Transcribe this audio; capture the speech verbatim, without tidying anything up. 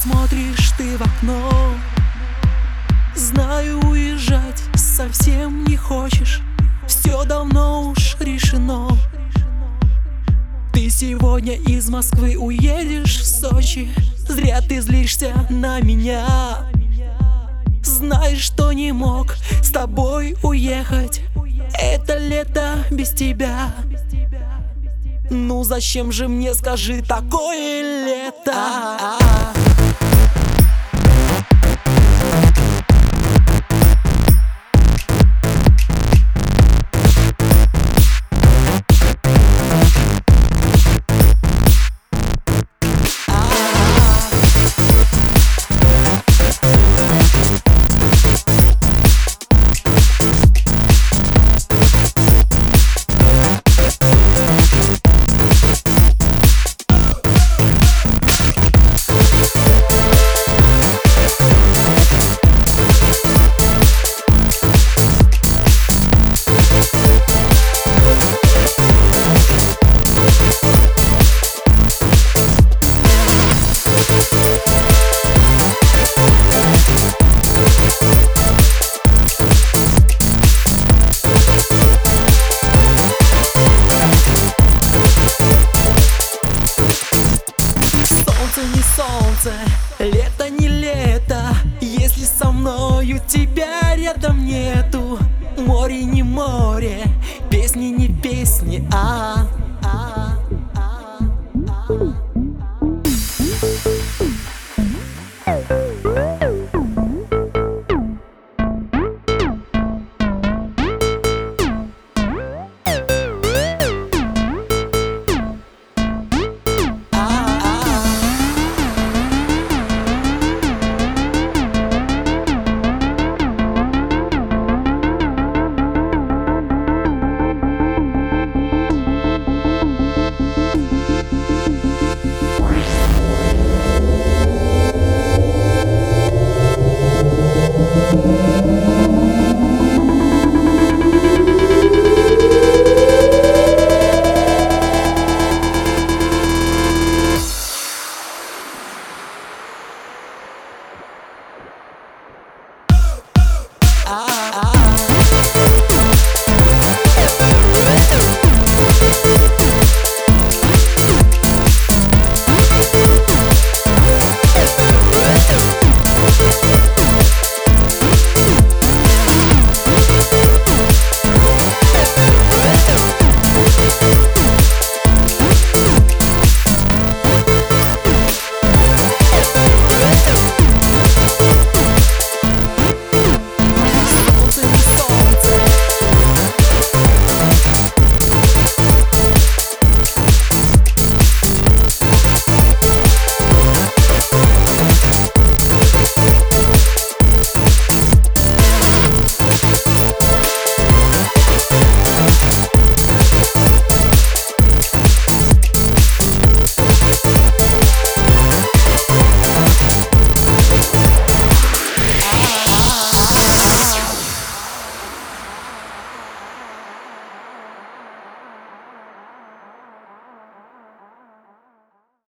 смотришь ты в окно. Знаю, уезжать совсем не хочешь, все давно уж решено. Ты сегодня из Москвы уедешь в Сочи. Зря ты злишься на меня. Знаешь, что не мог с тобой уехать. Это лето без тебя. Ну зачем же мне, скажи, такое лето? Не солнце, лето не лето, если со мною тебя рядом нету. Море не море, песни не песни, а, а, а, ah, ah.